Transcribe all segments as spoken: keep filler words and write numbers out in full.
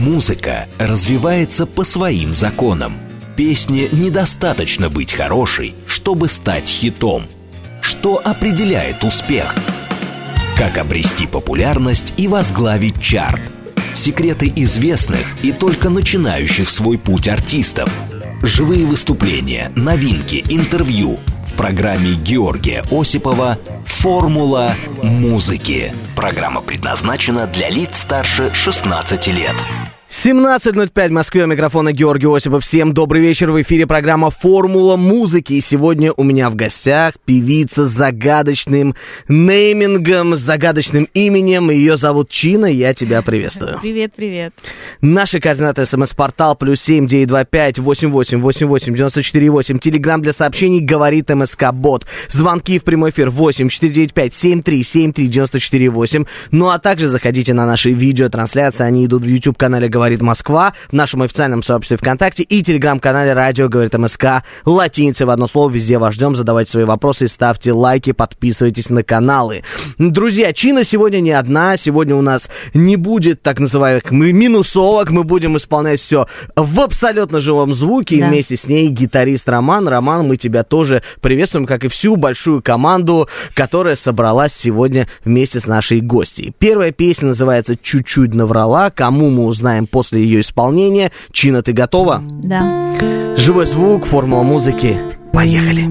Музыка развивается по своим законам. Песне недостаточно быть хорошей, чтобы стать хитом. Что определяет успех? Как обрести популярность и возглавить чарт? Секреты известных и только начинающих свой путь артистов. Живые выступления, новинки, интервью. В программе Георгия Осипова «Формула музыки». Программа предназначена для лиц старше шестнадцати лет. семнадцать ноль пять в Москве, у микрофона Георгий Осипов. Всем добрый вечер, в эфире программа «Формула музыки». И сегодня у меня в гостях певица с загадочным неймингом, с загадочным именем. Ее зовут Чина, я тебя приветствую. Привет, привет. Наши координаты: смс-портал плюс семь девять два пять восемь восемь восемь восемь девяносто четыре восемь. Телеграм для сообщений говорит МСК-бот. Звонки в прямой эфир восемь четыре девять пять семь три семь три девяносто четыре восемь. Ну а также заходите на наши видеотрансляции, они идут в YouTube-канале «Говорит Москва», в нашем официальном сообществе ВКонтакте и телеграм-канале «Радио говорит МСК». Латиницей в одно слово, везде вас ждем. Задавайте свои вопросы, ставьте лайки, подписывайтесь на каналы. Друзья, Чина сегодня не одна. Сегодня у нас не будет так называемых минусовок. Мы будем исполнять все в абсолютно живом звуке. Да. И вместе с ней гитарист Роман. Роман, мы тебя тоже приветствуем, как и всю большую команду, которая собралась сегодня вместе с нашей гостьей. Первая песня называется «Чуть-чуть наврала». Кому мы узнаем после ее исполнения. Чина, ты готова? Да. Живой звук, формула музыки. Поехали.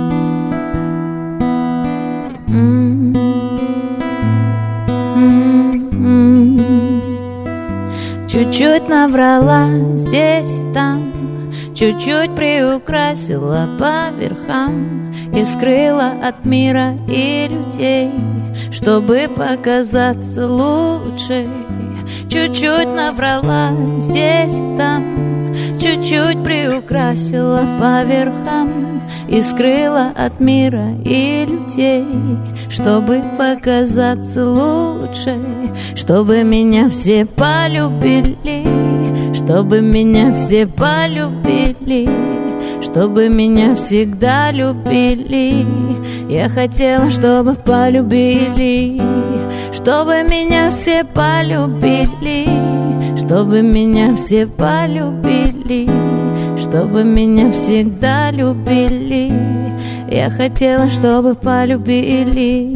Чуть-чуть наврала здесь и там, чуть-чуть приукрасила по верхам и скрыла от мира и людей, чтобы показаться лучшей. Чуть-чуть наврала здесь и там, чуть-чуть приукрасила по верхам и скрыла от мира и людей, чтобы показаться лучшей, чтобы меня все полюбили, чтобы меня все полюбили, чтобы меня всегда любили. Я хотела, чтобы полюбили, чтобы меня все полюбили, чтобы меня все полюбили, чтобы меня всегда любили. Я хотела, чтобы полюбили.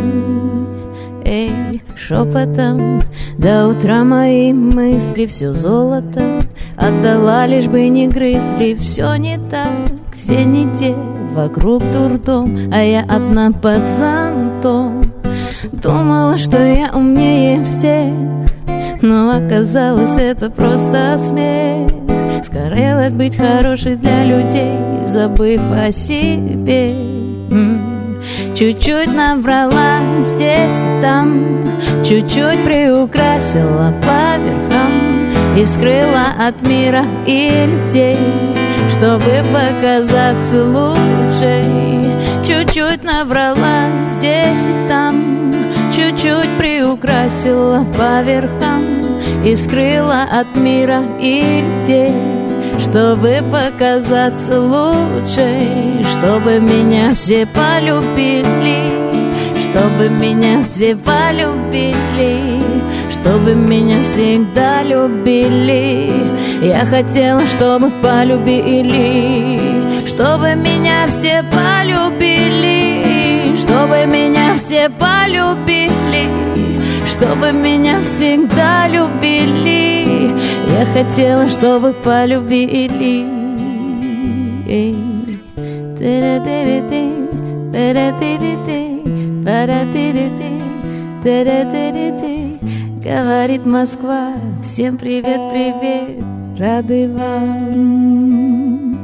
Эй, шепотом до утра мои мысли все золото отдала, лишь бы не грызли. Все не так, все не те, вокруг дурдом, а я одна под зонтом. Думала, что я умнее всех, но оказалось, это просто смех. Скорелась быть хорошей для людей, забыв о себе. М-м. Чуть-чуть наврала здесь и там, чуть-чуть приукрасила по верхам и скрыла от мира и людей, чтобы показаться лучшей. Чуть-чуть наврала здесь и там, чуть-чуть приукрасила по верхам и скрыла от мира и людей, чтобы показаться лучшей, чтобы меня все полюбили, чтобы меня все полюбили, чтобы меня всегда любили. Я хотела, чтобы полюбили, чтобы меня все полюбили, чтобы меня все полюбили, чтобы меня всегда любили. Я хотела, чтобы полюбили. Говорит Москва, всем привет, привет, рады вам.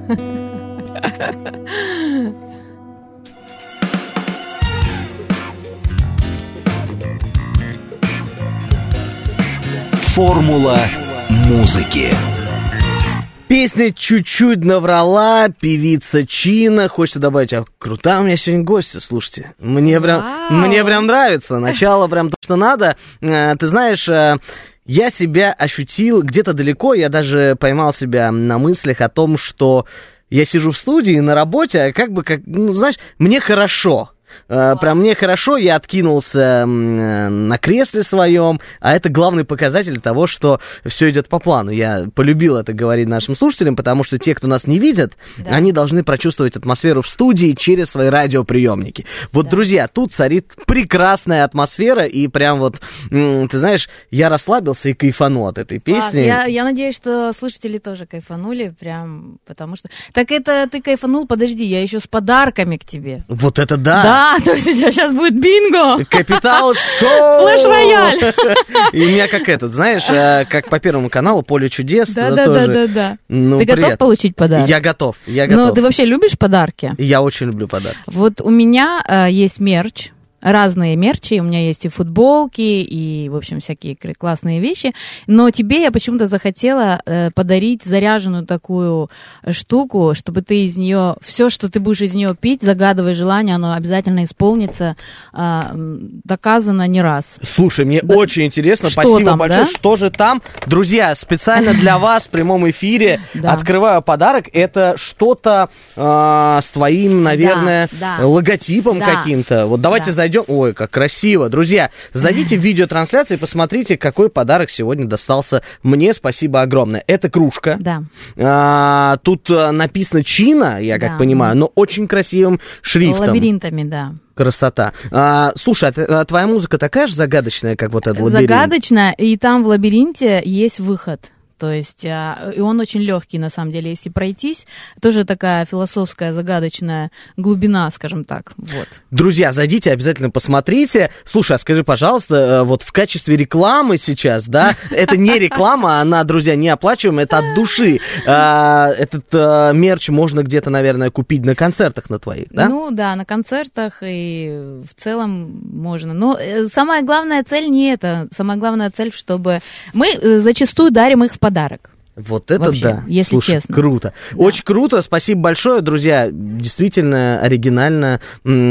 Формула музыки. Песня «Чуть-чуть наврала», певица Чина. Хочется добавить, а крутая у меня сегодня гостья, слушайте. Мне прям, мне прям нравится. Начало прям то, что надо. Ты знаешь, я себя ощутил где-то далеко. Я даже поймал себя на мыслях о том, что я сижу в студии на работе, а как бы, как, ну, знаешь, мне хорошо. Э, прям мне хорошо, я откинулся на кресле своем, а это главный показатель того, что все идет по плану. Я полюбил это говорить нашим слушателям, потому что те, кто нас не видят, да. они должны прочувствовать атмосферу в студии через свои радиоприемники. Вот, да. друзья, тут царит прекрасная атмосфера, и прям вот, ты знаешь, я расслабился и кайфану от этой песни. Я, я надеюсь, что слушатели тоже кайфанули, прям, потому что... Так это ты кайфанул, подожди, я еще с подарками к тебе. Вот это да! Да, то есть у тебя сейчас будет бинго! Капитал Шоу! Флэш-рояль! И у меня как этот, знаешь, как по Первому каналу «Поле чудес». Да-да-да. Ты готов получить подарок? Я готов, я готов. Ну, ты вообще любишь подарки? Я очень люблю подарки. Вот у меня э, есть мерч, разные мерчи, у меня есть и футболки, и, в общем, всякие классные вещи, но тебе я почему-то захотела э, подарить заряженную такую штуку, чтобы ты из нее, все, что ты будешь из нее пить, загадывай желание, оно обязательно исполнится, э, доказано не раз. Слушай, мне да. очень интересно, что спасибо там, большое, да? Что же там? Друзья, специально для вас в прямом эфире открываю подарок, это что-то с твоим, наверное, логотипом каким-то. Вот давайте зайдем. Ой, как красиво. Друзья, зайдите в видеотрансляцию и посмотрите, какой подарок сегодня достался мне. Спасибо огромное. Это кружка. Да. А, тут написано «Чина», я как да. понимаю, но очень красивым шрифтом. Лабиринтами, да. Красота. А, слушай, а твоя музыка такая же загадочная, как вот этот лабиринт? Загадочная, и там в лабиринте есть выход. То есть, и он очень легкий, на самом деле, если пройтись. Тоже такая философская, загадочная глубина, скажем так. Вот. Друзья, зайдите, обязательно посмотрите. Слушай, а скажи, пожалуйста, вот в качестве рекламы сейчас, да, это не реклама, она, друзья, не оплачиваемая, это от души. Этот мерч можно где-то, наверное, купить на концертах на твоих, да? Ну, да, на концертах и в целом можно. Но самая главная цель не это. Самая главная цель, чтобы... Мы зачастую дарим их в подарок. Вот это вообще, да. Если Слушай, честно. Круто. Да. Очень круто. Спасибо большое, друзья. Действительно оригинально.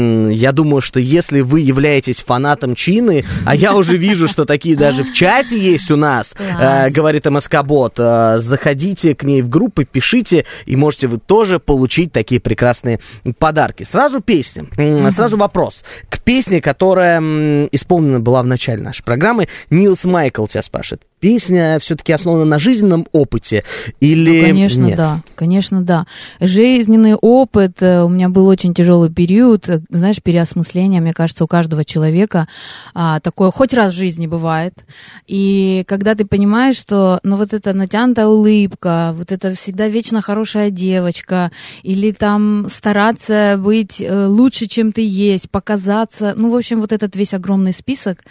Я думаю, что если вы являетесь фанатом Чины, а я уже вижу, что такие даже в чате есть у нас, говорит МСК-бот, заходите к ней в группы, пишите, и можете вы тоже получить такие прекрасные подарки. Сразу песня. Сразу вопрос. К песне, которая исполнена была в начале нашей программы, Нилс Майкл тебя спрашивает. Песня все-таки основана на жизненном опыте или ну, конечно, нет? да, конечно, да. Жизненный опыт, у меня был очень тяжелый период, знаешь, переосмысления, мне кажется, у каждого человека а, такое хоть раз в жизни бывает. И когда ты понимаешь, что, ну, вот эта натянутая улыбка, вот это всегда вечно хорошая девочка, или там стараться быть лучше, чем ты есть, показаться, ну, в общем, вот этот весь огромный список.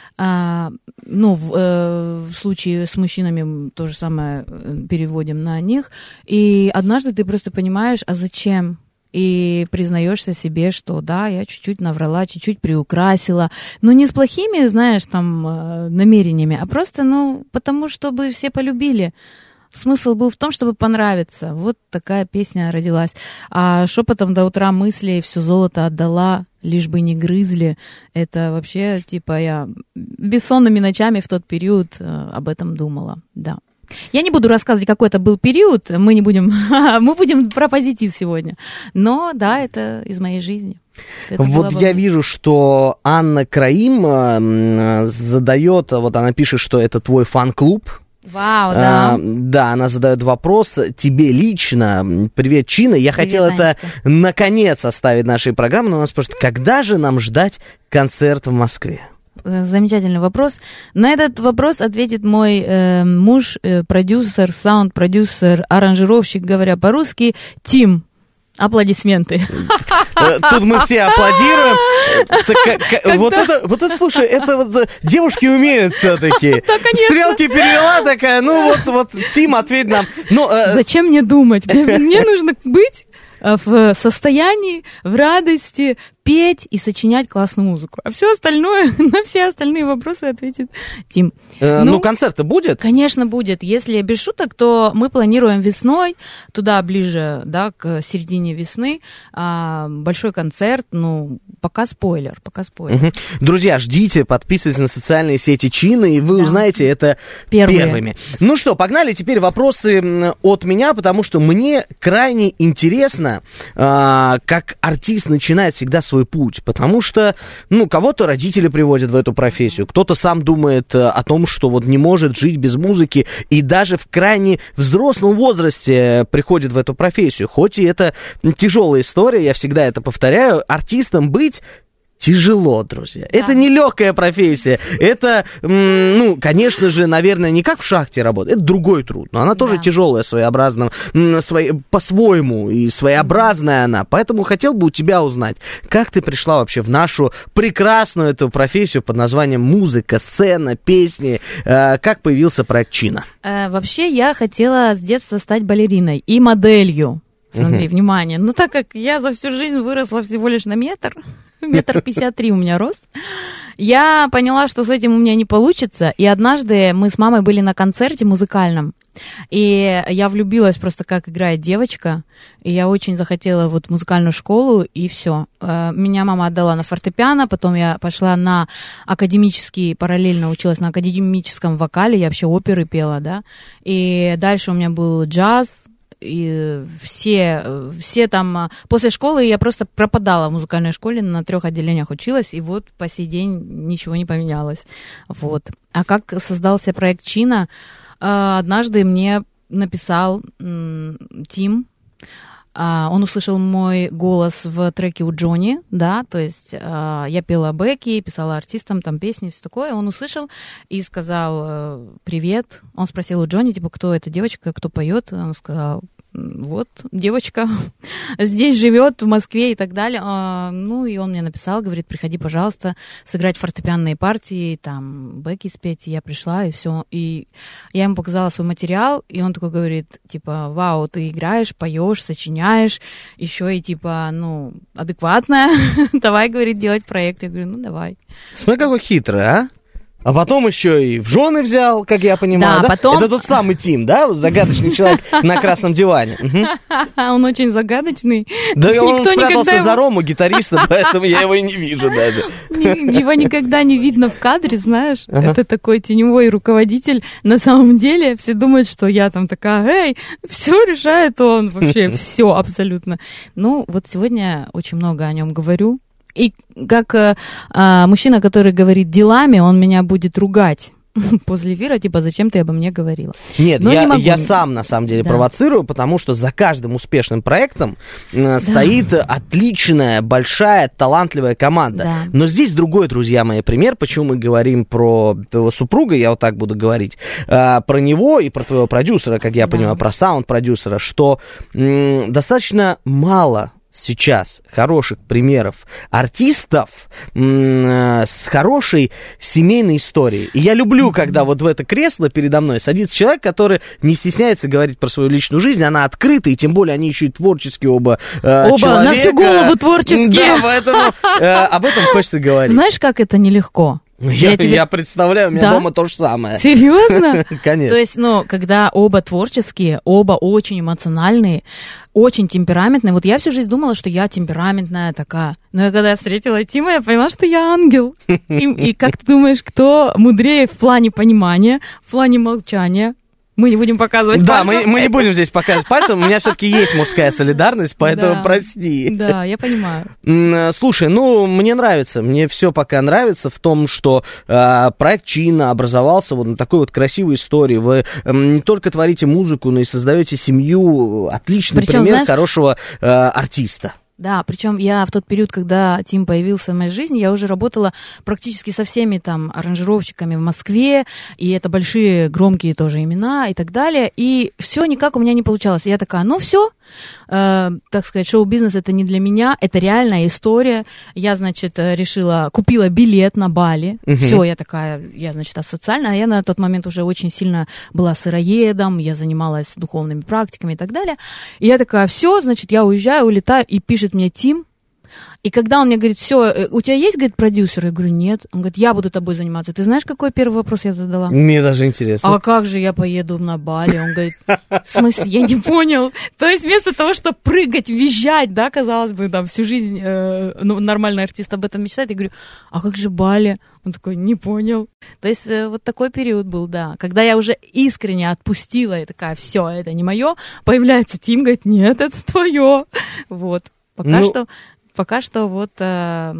А, ну, в, э, в случае с мужчинами то же самое переводим на них. И однажды ты просто понимаешь, а зачем? И признаешься себе, что да, я чуть-чуть наврала, чуть-чуть приукрасила. Но не с плохими, знаешь, там, намерениями, а просто, ну, потому чтобы все полюбили. Смысл был в том, чтобы понравиться. Вот такая песня родилась. А шепотом до утра мысли все золото отдала, лишь бы не грызли. Это вообще, типа, я бессонными ночами в тот период э, об этом думала, да. Я не буду рассказывать, какой это был период, мы не будем, мы будем про позитив сегодня. Но, да, это из моей жизни. Это вот я вижу, что Анна Краим э, задает, вот она пишет, что это твой фан-клуб. Вау, да. А, да, она задает вопрос тебе лично. Привет, Чина. Я Привет, хотел Анечка. это наконец оставить нашей программы, но она спрашивает, когда же нам ждать концерт в Москве? Замечательный вопрос. На этот вопрос ответит мой э, муж, э, продюсер, саунд-продюсер, аранжировщик, говоря по-русски, Тим. Аплодисменты. Тут мы все аплодируем. Вот это, вот это, слушай, это вот девушки умеют все-таки. Да, конечно. Стрелки перевела такая, ну вот, вот, Тим, ответь нам. Ну, зачем мне думать? Мне, мне нужно быть в состоянии, в радости, петь и сочинять классную музыку. А все остальное, на все остальные вопросы ответит Тим. Э, ну, ну, концерт-то будет? Конечно, будет. Если без шуток, то мы планируем весной, туда ближе, да, к середине весны, а, большой концерт, ну, пока спойлер, пока спойлер. Угу. Друзья, ждите, подписывайтесь на социальные сети Чины, и вы да. узнаете это Первые. первыми. Ну что, погнали теперь вопросы от меня, потому что мне крайне интересно, а, как артист начинает всегда с свой путь, потому что, ну, кого-то родители приводят в эту профессию, кто-то сам думает о том, что вот не может жить без музыки, и даже в крайне взрослом возрасте приходит в эту профессию. Хоть и это тяжелая история, я всегда это повторяю, артистом быть тяжело, друзья. Да. Это не легкая профессия. Это, ну, конечно же, наверное, не как в шахте работать. Это другой труд. Но она тоже да. тяжелая, своеобразно, свой, по-своему, и своеобразная она. Поэтому хотел бы у тебя узнать, как ты пришла вообще в нашу прекрасную эту профессию под названием музыка, сцена, песни. Как появился проект «Чина»? Э, вообще, я хотела с детства стать балериной и моделью. Смотри, угу. внимание. Ну, так как я за всю жизнь выросла всего лишь на метр, метр пятьдесят три у меня рост, я поняла, что с этим у меня не получится. И однажды мы с мамой были на концерте музыкальном, и я влюбилась просто, как играет девочка, и я очень захотела вот в музыкальную школу, и все. Меня мама отдала на фортепиано, потом я пошла на академический, параллельно училась на академическом вокале, я вообще оперы пела, да, и дальше у меня был джаз, и все, все там... После школы я просто пропадала в музыкальной школе, на трех отделениях училась, и вот по сей день ничего не поменялось. Вот. А как создался проект «Чина»? Однажды мне написал Тим, он услышал мой голос в треке у Джонни, да, то есть э, я пела бэки, писала артистам там песни, все такое, он услышал и сказал э, привет, он спросил у Джонни, типа, кто эта девочка, кто поет, он сказал, вот, девочка здесь живет, в Москве и так далее, э, ну, и он мне написал, говорит, приходи, пожалуйста, сыграть фортепианные партии, там, бэки спеть, и я пришла, и все, и я ему показала свой материал, и он такой говорит, типа, вау, ты играешь, поешь, сочиняешь, еще и, типа, ну, адекватная, давай, говорит, делать проект, я говорю, ну, давай. Смотри, какой хитрый, а? А потом еще и в жены взял, как я понимаю, да? да? Потом... Это тот самый Тим, да? Загадочный человек на красном диване. Он очень загадочный. Да он спрятался за Рому, гитариста, поэтому я его и не вижу даже. Его никогда не видно в кадре, знаешь? Это такой теневой руководитель. На самом деле все думают, что я там такая, эй, все решает он вообще, все абсолютно. Ну, вот сегодня очень много о нем говорю. И как э, э, мужчина, который говорит делами, он меня будет ругать после эфира, типа, зачем ты обо мне говорила? Нет, я, не я сам, на самом деле, да. провоцирую, потому что за каждым успешным проектом э, да. стоит отличная, большая, талантливая команда. Да. Но здесь другой, друзья мои, пример, почему мы говорим про твоего супруга, я вот так буду говорить, э, про него и про твоего продюсера, как я да. понимаю, про саунд-продюсера, что э, достаточно мало сейчас хороших примеров артистов м- с хорошей семейной историей. И я люблю, когда вот в это кресло передо мной садится человек, который не стесняется говорить про свою личную жизнь, она открыта, и тем более они еще и творческие оба э, Оба человека. на всю голову творческие. Да, поэтому э, об этом хочется говорить. Знаешь, как это нелегко? Я, я, тебе... я представляю, у меня да? дома то же самое. Серьезно? Конечно. То есть, ну, когда оба творческие, оба очень эмоциональные, очень темпераментные. Вот я всю жизнь думала, что я темпераментная такая. Но я, когда я встретила Тима, я поняла, что я ангел. И, и как ты думаешь, кто мудрее в плане понимания, в плане молчания? Мы не будем показывать да, пальцем. Да, мы, мы не будем здесь показывать пальцем. У меня все-таки есть мужская солидарность, поэтому да, прости. Да, я понимаю. Слушай, ну, мне нравится. Мне все пока нравится в том, что э, проект «Чина» образовался вот на такой вот красивой истории. Вы э, не только творите музыку, но и создаете семью. Отличный Причем, пример знаешь, хорошего э, артиста. Да, причем я в тот период, когда Тим появился в моей жизни, я уже работала практически со всеми там аранжировщиками в Москве, и это большие громкие тоже имена и так далее, и все никак у меня не получалось. И я такая, ну все, э, так сказать, шоу-бизнес это не для меня, это реальная история. Я, значит, решила, купила билет на Бали, uh-huh. все, я такая, я, значит, асоциальная, а я на тот момент уже очень сильно была сыроедом, я занималась духовными практиками и так далее, и я такая, все, значит, я уезжаю, улетаю, и пишет мне Тим, и когда он мне говорит, все, у тебя есть, говорит, продюсер? Я говорю, нет. Он говорит, я буду тобой заниматься. Ты знаешь, какой первый вопрос я задала? Мне даже интересно. А как же я поеду на Бали? Он говорит, в смысле, я не понял. То есть вместо того, чтобы прыгать, визжать, да, казалось бы, там, всю жизнь э, ну, нормальный артист об этом мечтает, я говорю, а как же Бали? Он такой, не понял. То есть э, вот такой период был, да. Когда я уже искренне отпустила, и такая, все, это не мое, появляется Тим, говорит, нет, это твое. Вот. Пока ну... что пока что вот... Э,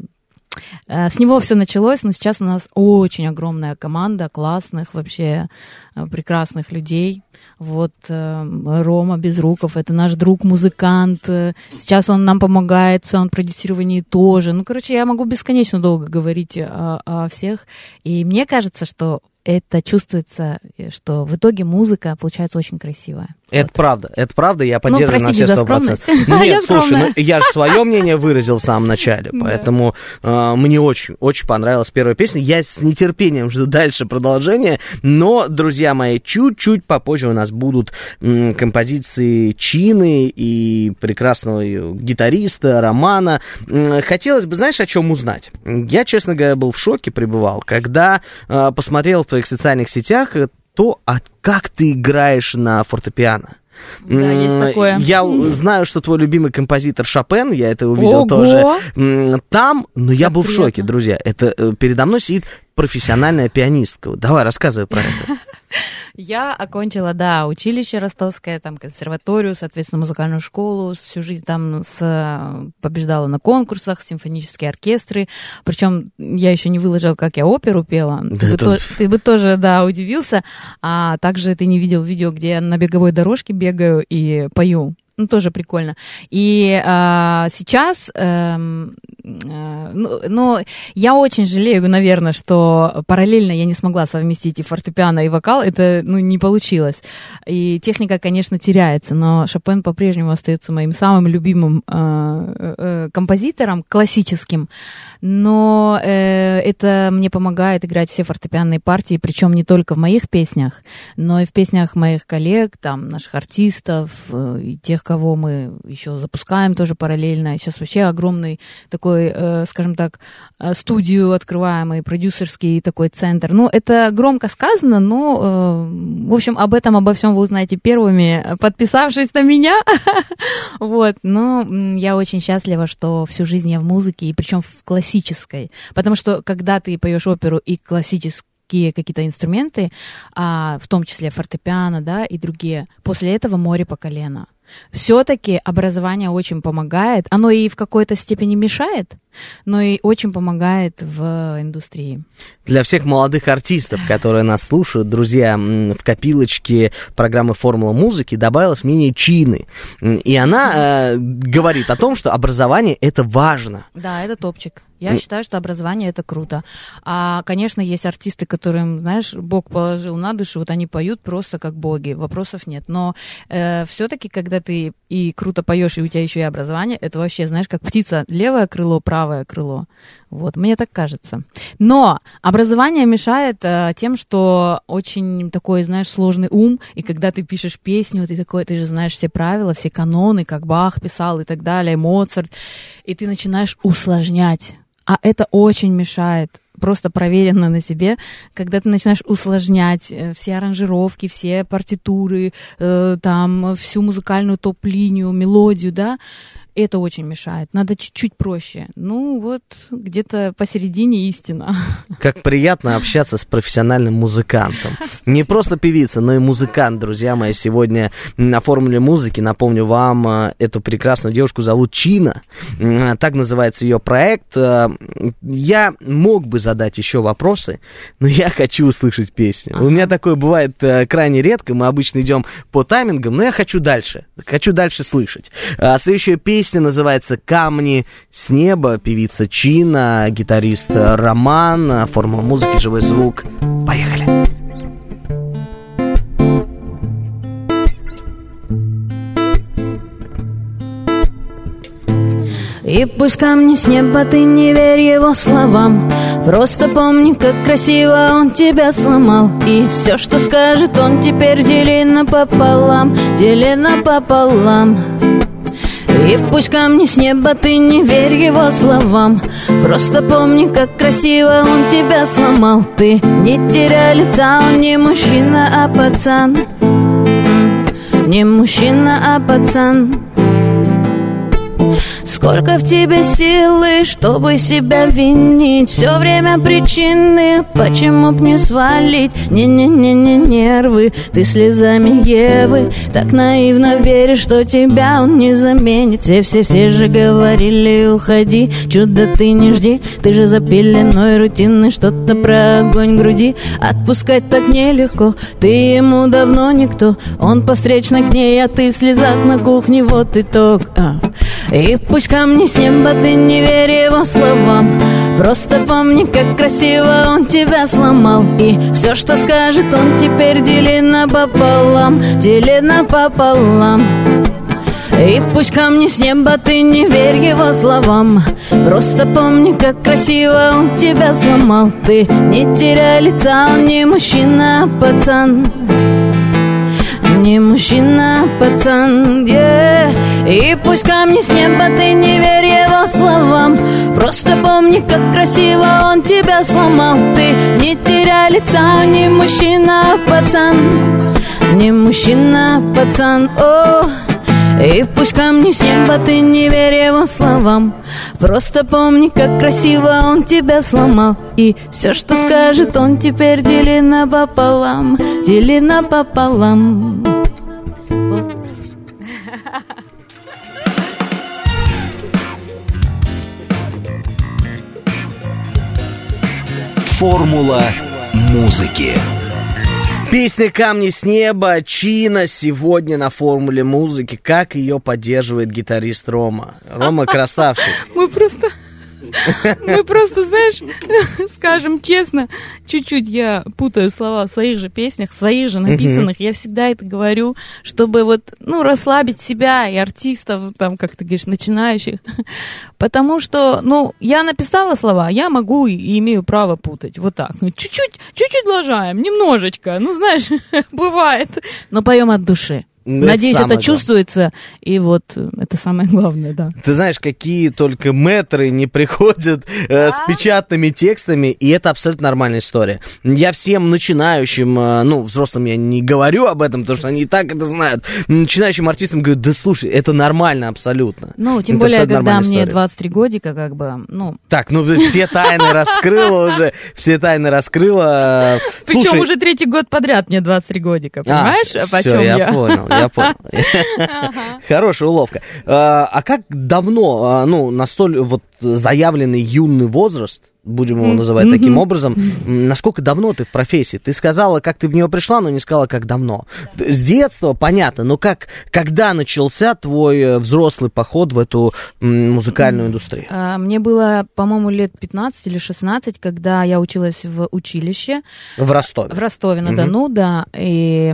С него все началось, но сейчас у нас очень огромная команда классных, вообще прекрасных людей. Вот Рома Безруков, это наш друг-музыкант. Сейчас он нам помогает в саунд-продюсировании тоже. Ну, короче, я могу бесконечно долго говорить о, о всех. И мне кажется, что это чувствуется, что в итоге музыка получается очень красивая. Это вот. правда, это правда, я поддерживаю ну, на все сто процентов. Нет, слушай, ну, я же свое мнение выразил в самом начале, поэтому э, мне очень, очень понравилась первая песня. Я с нетерпением жду дальше продолжения, но, друзья мои, чуть-чуть попозже у нас будут м, композиции Чины и прекрасного гитариста Романа. Хотелось бы, знаешь, о чем узнать? Я, честно говоря, был в шоке, пребывал, когда э, посмотрел в твоих социальных сетях то, а как ты играешь на фортепиано. Да, есть такое. Я знаю, что твой любимый композитор Шопен, я это увидел Ого! тоже там, но я как был приятно. в шоке, друзья. Это передо мной сидит профессиональная пианистка. Давай, рассказывай про это. Я окончила, да, училище ростовское, там, консерваторию, соответственно, музыкальную школу, всю жизнь там с, побеждала на конкурсах, симфонические оркестры, причем я еще не выложила, как я оперу пела, Да ты, это... бы то, ты бы тоже, да, удивился, а также ты не видел видео, где я на беговой дорожке бегаю и пою. Ну, тоже прикольно. И а, сейчас, а, а, ну, ну, я очень жалею, наверное, что параллельно я не смогла совместить и фортепиано, и вокал. Это, ну, не получилось. И техника, конечно, теряется, но Шопен по-прежнему остается моим самым любимым а, а, композитором, классическим. Но э, это мне помогает играть все фортепианные партии, причем не только в моих песнях, но и в песнях моих коллег, там, наших артистов, э, и тех, кого мы еще запускаем тоже параллельно. Сейчас вообще огромный такой, э, скажем так, студию открываемый, продюсерский такой центр. Ну, это громко сказано, но, э, в общем, об этом, обо всем вы узнаете первыми, подписавшись на меня. Вот, но я очень счастлива, что всю жизнь я в музыке, и причем в классической. Потому что, когда ты поешь оперу и классические какие-то инструменты, а, в том числе фортепиано, да, и другие, после этого море по колено. Все-таки образование очень помогает. Оно и в какой-то степени мешает, но и очень помогает в индустрии. Для всех молодых артистов, которые нас слушают, друзья, в копилочке программы «Формула музыки» добавилось мнение Чины. И она э, говорит о том, что образование – это важно. Да, это топчик. Я считаю, что образование — это круто. А, конечно, есть артисты, которым, знаешь, Бог положил на душу, вот они поют просто как боги, вопросов нет. Но э, все-таки, когда ты и круто поешь, и у тебя еще и образование, это вообще, знаешь, как птица, левое крыло, правое крыло. Вот, мне так кажется. Но образование мешает э, тем, что очень такой, знаешь, сложный ум, и когда ты пишешь песню, ты такой, ты же знаешь все правила, все каноны, как Бах писал и так далее, Моцарт, и ты начинаешь усложнять. А это очень мешает, просто проверено на себе, когда ты начинаешь усложнять все аранжировки, все партитуры, э, там, всю музыкальную топ-линию, мелодию, да, это очень мешает. Надо чуть-чуть проще. Ну, вот где-то посередине истина. Как приятно общаться с профессиональным музыкантом. Не просто певица, но и музыкант, друзья мои. Сегодня на «Формуле музыки», напомню вам, эту прекрасную девушку зовут Чина. Так называется ее проект. Я мог бы задать еще вопросы, но я хочу услышать песню. Ага. У меня такое бывает крайне редко. Мы обычно идем по таймингам, но я хочу дальше. Хочу дальше слышать. Следующая песня Песня называется «Камни с неба», певица Чина, гитарист Роман, «Формула музыки», живой звук. Поехали! И пусть камни с неба, ты не верь его словам, просто помни, как красиво он тебя сломал. И все, что скажет он, теперь дели напополам, дели напополам. И пусть камни с неба, ты не верь его словам, просто помни, как красиво он тебя сломал. Ты не теряй лица, он не мужчина, а пацан. Не мужчина, а пацан. Сколько в тебе силы, чтобы себя винить. Все время причины, почему б не свалить. Не-не-не-не нервы, ты слезами Евы. Так наивно веришь, что тебя он не заменит. Все-все-все же говорили, уходи, чудо ты не жди. Ты же за пеленой рутины что-то про огонь груди. Отпускать так нелегко, ты ему давно никто. Он по встречной к ней, а ты в слезах на кухне, вот итог. а. И пусть камни с неба, ты не верь его словам. Просто помни, как красиво он тебя сломал. И все, что скажет он, теперь дели напополам. Дели напополам. И пусть камни с неба, ты не верь его словам. Просто помни, как красиво он тебя сломал. Ты не теряй лица, он не мужчина, а пацан. Не мужчина, а пацан, yeah. И пусть камни с неба, ты не верь его словам. Просто помни, как красиво он тебя сломал. Ты не теряй лица, не мужчина, а пацан. Не мужчина, а пацан, о. И пусть камни с неба, ты не верь его словам. Просто помни, как красиво он тебя сломал. И все, что скажет он, теперь дели напополам. Дели напополам. Формула музыки. Песня «Камни с неба» Чина сегодня на формуле музыки. Как ее поддерживает гитарист Рома. Рома красавчик. Мы просто... Мы просто, знаешь, скажем честно, чуть-чуть я путаю слова в своих же песнях, своих же написанных. Uh-huh. Я всегда это говорю, чтобы вот, ну, расслабить себя и артистов, там, как ты говоришь, начинающих. Потому что, ну, я написала слова, я могу и имею право путать. Вот так. Ну, чуть-чуть, чуть-чуть лажаем, немножечко. Ну, знаешь, бывает. Но поем от души. Это Надеюсь, это главное. Чувствуется, и вот это самое главное, да. Ты знаешь, какие только мэтры не приходят э, с печатными текстами, и это абсолютно нормальная история. Я всем начинающим, э, ну, взрослым я не говорю об этом, потому что они и так это знают, начинающим артистам говорю, да слушай, это нормально абсолютно. Ну, тем это более, когда мне история. двадцать три годика, как бы, ну... Так, ну, все тайны раскрыла уже, все тайны раскрыла. Причем уже третий год подряд мне двадцать три годика, понимаешь, а, о чем я? я? понял. Я понял. Хорошая уловка. А как давно, ну, на столь вот заявленный юный возраст, будем его называть mm-hmm. таким образом, насколько давно ты в профессии? Ты сказала, как ты в нее пришла, но не сказала, как давно. С детства, понятно, но как, когда начался твой взрослый поход в эту музыкальную индустрию? Мне было, по-моему, лет пятнадцать или шестнадцать, когда я училась в училище. В Ростове? В Ростове-на-Дону, mm-hmm. да. И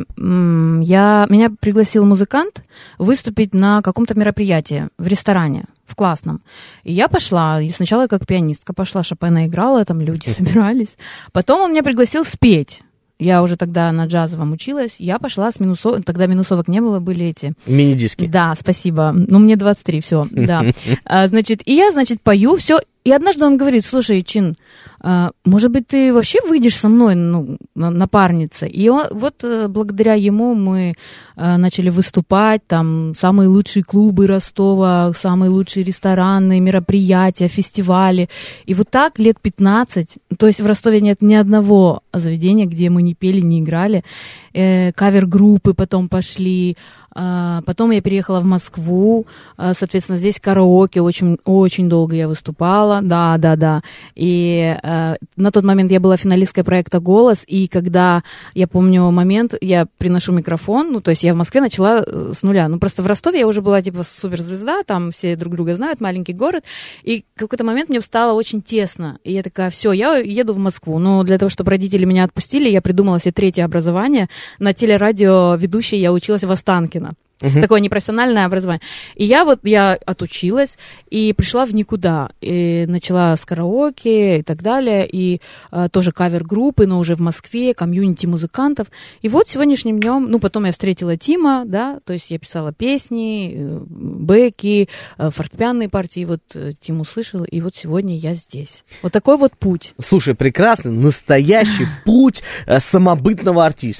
я, меня пригласил музыкант выступить на каком-то мероприятии в ресторане. В классном. И я пошла, и сначала как пианистка пошла, Шопена играла, там люди собирались. Потом он меня пригласил спеть. Я уже тогда на джазовом училась. Я пошла с минусовок, тогда минусовок не было, были эти... Мини-диски. Да, спасибо. Ну, мне двадцать три, все, да. А, значит, и я, значит, пою, все. И однажды он говорит, слушай, Чин, а, может быть, ты вообще выйдешь со мной, ну, напарница? И он, вот благодаря ему мы а, начали выступать, там, самые лучшие клубы Ростова, самые лучшие рестораны, мероприятия, фестивали. И вот так лет пятнадцать, то есть в Ростове нет ни одного заведения, где мы не пели, не играли. Э, кавер-группы потом пошли. А, потом я переехала в Москву, а, соответственно, здесь караоке, очень, очень долго я выступала, да, да, да. И а, на тот момент я была финалисткой проекта «Голос», и когда, я помню момент, я приношу микрофон, ну, то есть я в Москве начала с нуля. Ну, просто в Ростове я уже была, типа, суперзвезда, там все друг друга знают, маленький город, и в какой-то момент мне стало очень тесно, и я такая, все, я еду в Москву, но для того, чтобы родители меня отпустили, я придумала себе третье образование, на телерадио ведущей я училась в Останкино. Uh-huh. Такое непрофессиональное образование. И я вот, я отучилась и пришла в никуда. И начала с караоке и так далее. И а, тоже кавер-группы, но уже в Москве, комьюнити музыкантов. И вот сегодняшним днем, ну, потом я встретила Тима, да, то есть я писала песни, бэки, фортепианные партии. Вот Тим услышал, и вот сегодня я здесь. Вот такой вот путь. Слушай, прекрасный, настоящий путь самобытного артиста.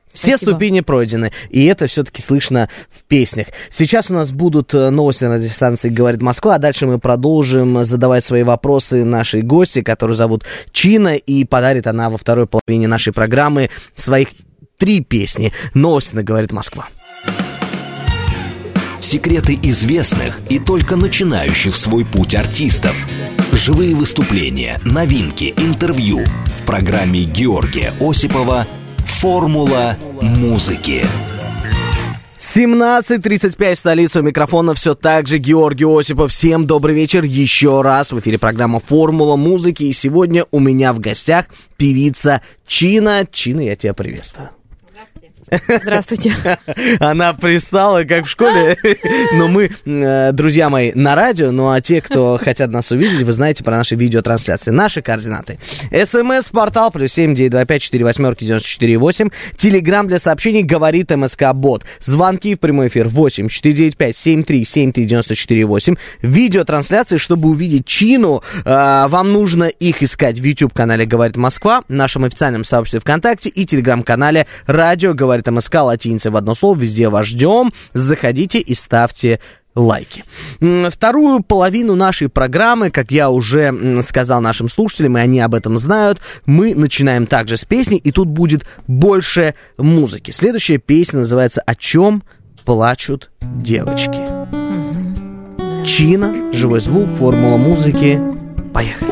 Все Спасибо. ступени пройдены, и это все-таки слышно в песнях. Сейчас у нас будут новости на радиостанции «Говорит Москва», а дальше мы продолжим задавать свои вопросы нашей гости, которую зовут Чина, и подарит она во второй половине нашей программы своих три песни. Новости на «Говорит Москва». Секреты известных и только начинающих свой путь артистов. Живые выступления, новинки, интервью в программе Георгия Осипова «Формула музыки». семнадцать тридцать пять, столица, у микрофона все так же Георгий Осипов. Всем добрый вечер еще раз. В эфире программа «Формула музыки». И сегодня у меня в гостях певица Чина. Чина, я тебя приветствую. Здравствуйте. Она пристала, как в школе. Но мы, друзья мои, на радио. Ну а те, кто хотят нас увидеть, вы знаете про наши видеотрансляции. Наши координаты. СМС-портал плюс семь девять два пять четыре восьмерки девяносто четыре восемь. Телеграм для сообщений «Говорит МСК-бот». Звонки в прямой эфир восемь четыре девять пять семь три семь три девяносто четыре восемь. Видеотрансляции, чтобы увидеть Чину, вам нужно их искать в YouTube-канале «Говорит Москва», нашем официальном сообществе ВКонтакте и Телеграм-канале «Радио Говорит МСК», латиницей в одно слово, везде вас ждем. Заходите и ставьте лайки. Вторую половину нашей программы, как я уже сказал нашим слушателям, и они об этом знают, мы начинаем также с песни, и тут будет больше музыки. Следующая песня называется «О чем плачут девочки». Чина, живой звук, формула музыки. Поехали.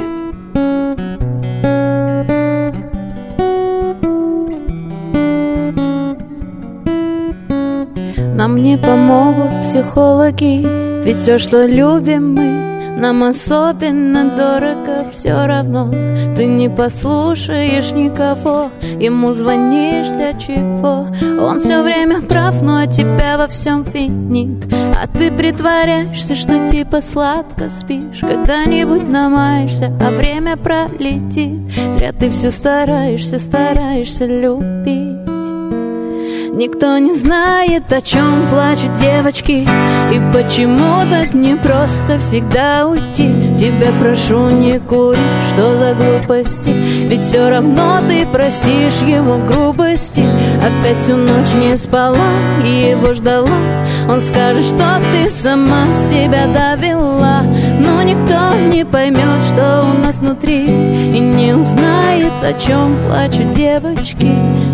Нам не помогут психологи, ведь все, что любим мы, нам особенно дорого. Все равно ты не послушаешь никого, ему звонишь для чего? Он все время прав, но от тебя во всем винит. А ты притворяешься, что типа сладко спишь. Когда-нибудь намаешься, а время пролетит. Зря ты все стараешься, стараешься любить. Никто не знает, о чем плачут девочки, и почему так непросто всегда уйти. Тебя прошу, не кури, что за глупости, ведь все равно ты простишь его грубости. Опять всю ночь не спала и его ждала. Он скажет, что ты сама себя довела, но никто не поймет, что у нас внутри, и не узнает, о чем плачут девочки.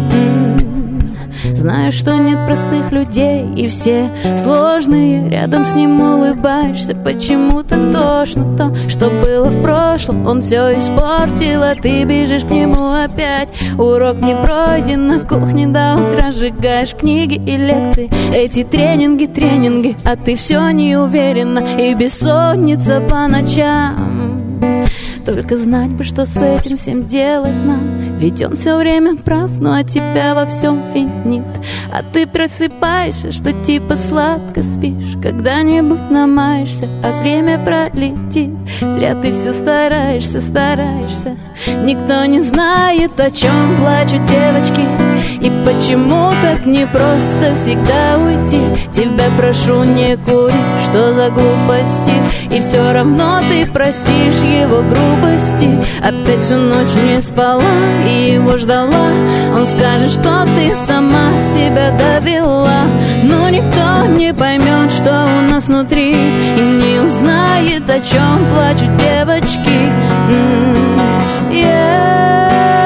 Знаю, что нет простых людей, и все сложные. Рядом с ним улыбаешься, почему так тошно. То, что было в прошлом, он все испортил, а ты бежишь к нему опять. Урок не пройден, на кухне до утра сжигаешь книги и лекции. Эти тренинги, тренинги, а ты все не уверена, и бессонница по ночам. Только знать бы, что с этим всем делать нам, ведь он все время прав, но от тебя во всем винит. А ты просыпаешься, что типа сладко спишь. Когда-нибудь намаешься, а время пролетит. Зря ты все стараешься, стараешься. Никто не знает, о чем плачут девочки, и почему так непросто всегда уйти. Тебя прошу, не кури, что за глупости, и все равно ты простишь его грубости. Опять всю ночь не спала и его ждала. Он скажет, что ты сама себя довела, но никто не поймет, что у нас внутри, и не узнает, о чем плачут девочки. М-м-м, yeah.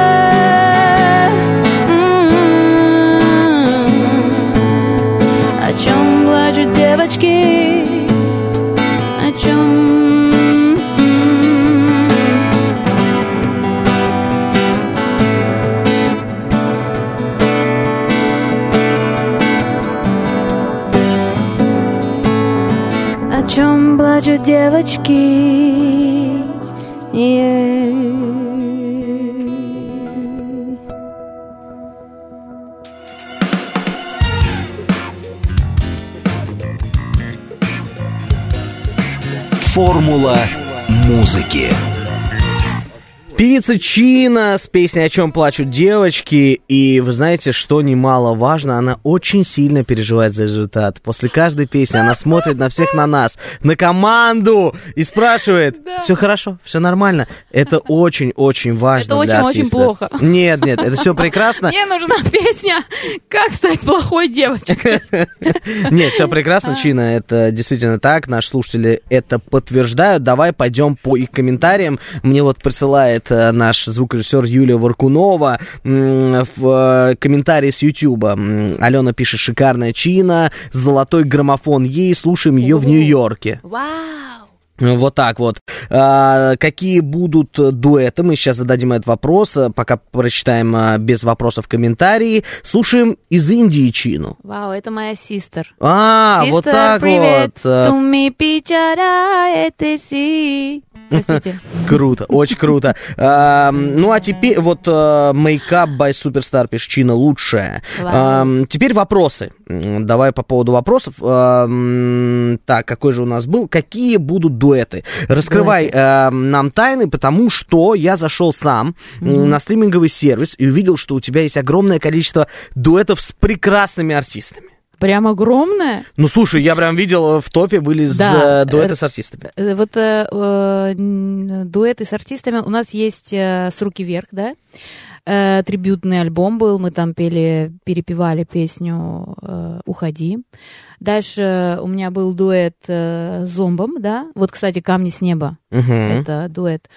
М-м-м. О чем плачут девочки? О чем? О чем плачут девочки? Yeah. Формула музыки. Певица Чина с песней «О чем плачут девочки». И вы знаете, что немаловажно, она очень сильно переживает за результат. После каждой песни она смотрит на всех на нас, на команду и спрашивает: все хорошо, все нормально. Это очень-очень важно это для очень, артиста. очень плохо. Нет, нет, это все прекрасно. Мне нужна песня «Как стать плохой девочкой». Нет, все прекрасно, Чина, это действительно так. Наши слушатели это подтверждают. Давай пойдем по их комментариям. Мне вот присылает наш звукорежиссер Юлия Варкунова в комментарии с Ютуба. Алена пишет: шикарная Чина, золотой граммофон ей, слушаем ее в Нью-Йорке. Вау! Вот так вот. А, какие будут дуэты? Мы сейчас зададим этот вопрос, пока прочитаем а, без вопросов комментарии. Слушаем из Индии Чину. Вау, это моя систер. А, Sister, вот так привет. вот. Туми пичара эти си. Простите. Круто, очень круто. А, ну, а теперь вот Make Up by Superstar пишет: Чина лучшая. А, теперь вопросы. Давай по поводу вопросов. А, так, какой же у нас был? Какие будут дуэты? Раскрывай а, нам тайны, потому что я зашел сам mm-hmm. на стриминговый сервис и увидел, что у тебя есть огромное количество дуэтов с прекрасными артистами. Прям огромное? Ну, слушай, я прям видел, в топе были да. с, дуэты с артистами. Вот э, э, дуэты с артистами у нас есть э, «С руки вверх», да? Э, трибютный альбом был, мы там пели, перепевали песню э, «Уходи». Дальше у меня был дуэт э, с «Зомбом», да? Вот, кстати, «Камни с неба». Угу. Это дуэт.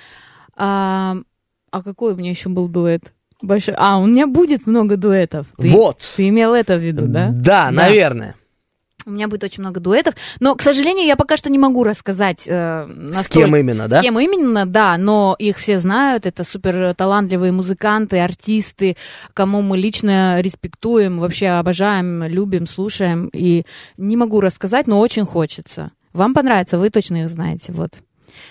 А, а какой у меня еще был дуэт? Большой. А, у меня будет много дуэтов. Ты, вот. Ты имел это в виду, да? Да, да, наверное. У меня будет очень много дуэтов, но, к сожалению, я пока что не могу рассказать э, настолько, с кем именно, да? С кем именно, да, но их все знают, это супер талантливые музыканты, артисты, кому мы лично респектуем, вообще обожаем, любим, слушаем, и не могу рассказать, но очень хочется. Вам понравится, вы точно их знаете, вот.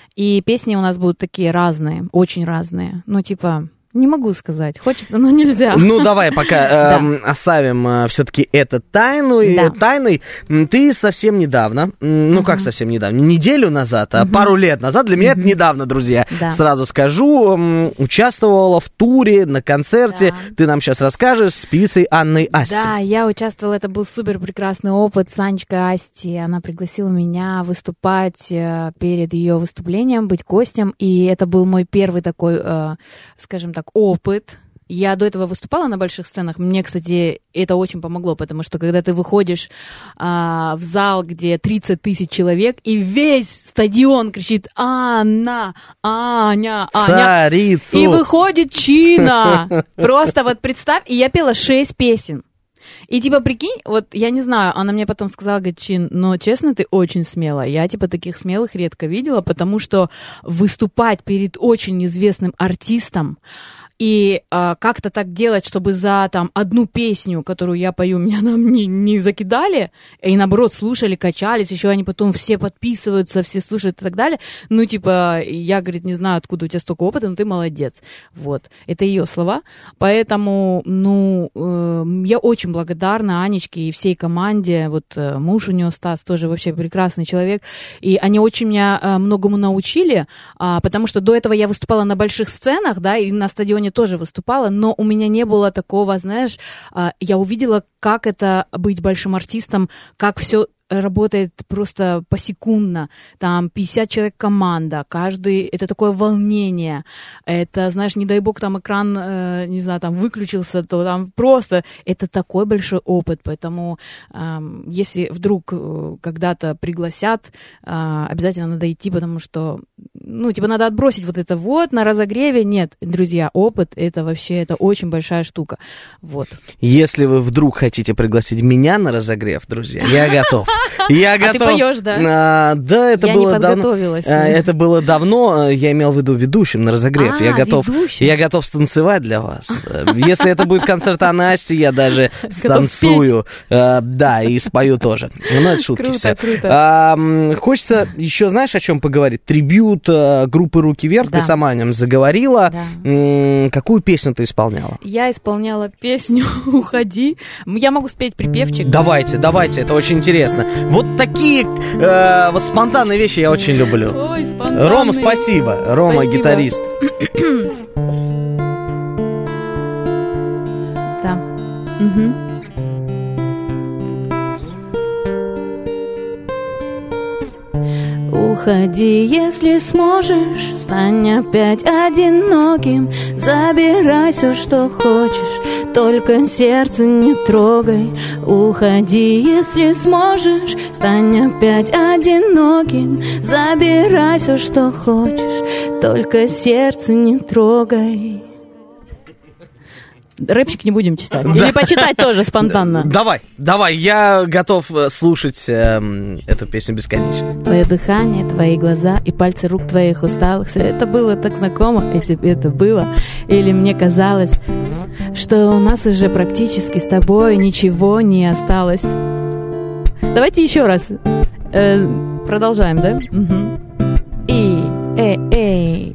И песни у нас будут такие разные, очень разные, ну, типа... Не могу сказать. Хочется, но нельзя. Ну, давай пока э, оставим э, все-таки это тайну, да. тайной. Ты совсем недавно, ну, uh-huh. как совсем недавно, не неделю назад, а uh-huh. пару лет назад, для меня uh-huh. это недавно, друзья, да. сразу скажу, участвовала в туре, на концерте. Да. Ты нам сейчас расскажешь с певицей Анной Асти. Да, я участвовала, это был супер прекрасный опыт с Анечкой Асти. Она пригласила меня выступать перед ее выступлением, быть гостем, и это был мой первый такой, э, скажем так, опыт. Я до этого выступала на больших сценах. Мне, кстати, это очень помогло, потому что когда ты выходишь а, в зал, где тридцать тысяч человек, и весь стадион кричит «Анна! Аня! Аня!» Царицу! И выходит Чина! Просто вот представь, и я пела шесть песен. И типа, прикинь, вот я не знаю, она мне потом сказала, говорит: Чин, но честно, ты очень смелая. Я типа таких смелых редко видела, потому что выступать перед очень известным артистом и э, как-то так делать, чтобы за там одну песню, которую я пою, меня нам не, не закидали, и наоборот слушали, качались, еще они потом все подписываются, все слушают и так далее. Ну, типа, я, говорит, не знаю, откуда у тебя столько опыта, но ты молодец. Вот, это ее слова. Поэтому, ну, э, я очень благодарна Анечке и всей команде. Вот э, муж у нее, Стас, тоже вообще прекрасный человек. И они очень меня э, многому научили, э, потому что до этого я выступала на больших сценах, да, и на стадионе тоже выступала, но у меня не было такого, знаешь, я увидела, как это быть большим артистом, как все работает просто посекундно, там пятьдесят человек команда, каждый, это такое волнение, это, знаешь, не дай бог там экран, э, не знаю, там выключился, то там просто, это такой большой опыт, поэтому э, если вдруг э, когда-то пригласят, э, обязательно надо идти, потому что, ну, типа, надо отбросить вот это вот на разогреве, нет, друзья, опыт, это вообще, это очень большая штука, вот. Если вы вдруг хотите пригласить меня на разогрев, друзья, я готов. Я а готов. ты поешь, да? А, да, это я было не подготовилась. давно. Это было давно. Я имел в виду ведущим на разогрев. А, я готов. Ведущим. Я готов станцевать для вас. Если это будет концерт Анны Асти, я даже станцую. Да, и спою тоже. Ну, это шутки все. Круто. Хочется еще, знаешь, о чем поговорить? Трибют группы «Руки вверх». Ты сама о нем заговорила. Какую песню ты исполняла? Я исполняла песню «Уходи». Я могу спеть припевчик. Давайте, давайте, это очень интересно. Вот такие э, вот спонтанные вещи я очень люблю. Ой, спонтанные. Рома, спасибо. Рома, спасибо. гитарист. Угу. Уходи, если сможешь, стань опять одиноким. Забирай все, что хочешь, только сердце не трогай. Уходи, если сможешь, стань опять одиноким. Забирай все, что хочешь, только сердце не трогай. Рэпчик не будем читать. Или почитать тоже спонтанно. Давай, давай, я готов слушать э, эту песню бесконечно. Твое дыхание, твои глаза и пальцы рук твоих усталых. Все это было так знакомо, и тебе это было. Или мне казалось, что у нас уже практически с тобой ничего не осталось. Давайте еще раз. Э, продолжаем, да? Угу. И, эй, эй.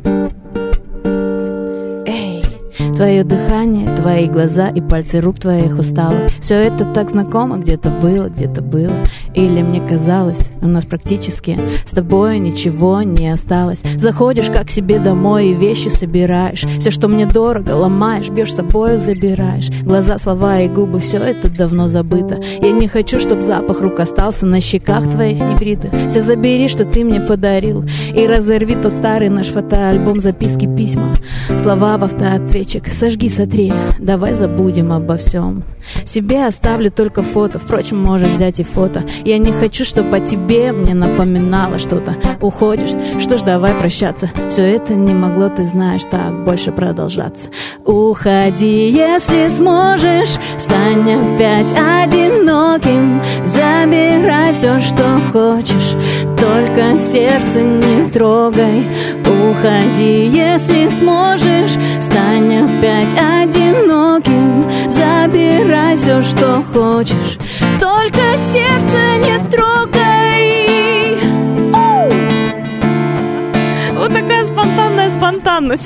Твое дыхание, твои глаза и пальцы рук твоих усталых. Все это так знакомо, где-то было, где-то было. Или мне казалось, у нас практически с тобой ничего не осталось. Заходишь как себе домой и вещи собираешь. Все, что мне дорого, ломаешь, бьешь с собою, забираешь. Глаза, слова и губы, все это давно забыто. Я не хочу, чтоб запах рук остался на щеках твоих небритых. Все забери, что ты мне подарил, и разорви тот старый наш фотоальбом, записки, письма, слова в автоответчик. Сожги, сотри, давай забудем обо всем. Себе оставлю только фото, впрочем, можешь взять и фото. Я не хочу, чтобы о тебе мне напоминало что-то. Уходишь, что ж, давай прощаться. Все это не могло, ты знаешь, так больше продолжаться. Уходи, если сможешь, стань опять одиноким. Забирай все, что хочешь, только сердце не трогай. Уходи, если сможешь, стань опять одиноким. Забирай все, что хочешь, только сердце не трогай. Оу! Вот такая спонтанная спонтанность.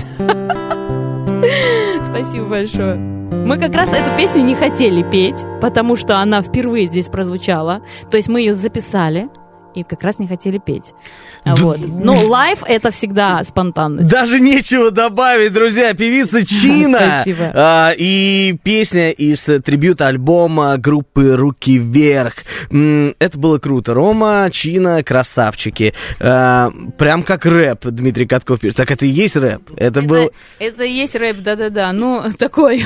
Спасибо большое. Мы как раз эту песню не хотели петь, потому что она впервые здесь прозвучала. То есть мы ее записали и как раз не хотели петь. Вот. Но лайв — это всегда спонтанность. Даже нечего добавить, друзья. Певица Чина. Спасибо. А, и песня из трибьют-альбома группы «Руки вверх». М, это было круто. Рома, Чина, красавчики. А, прям как рэп, Дмитрий Катков пишет. Так это и есть рэп? Это, Это, был... это и есть рэп, да-да-да. Ну, такой...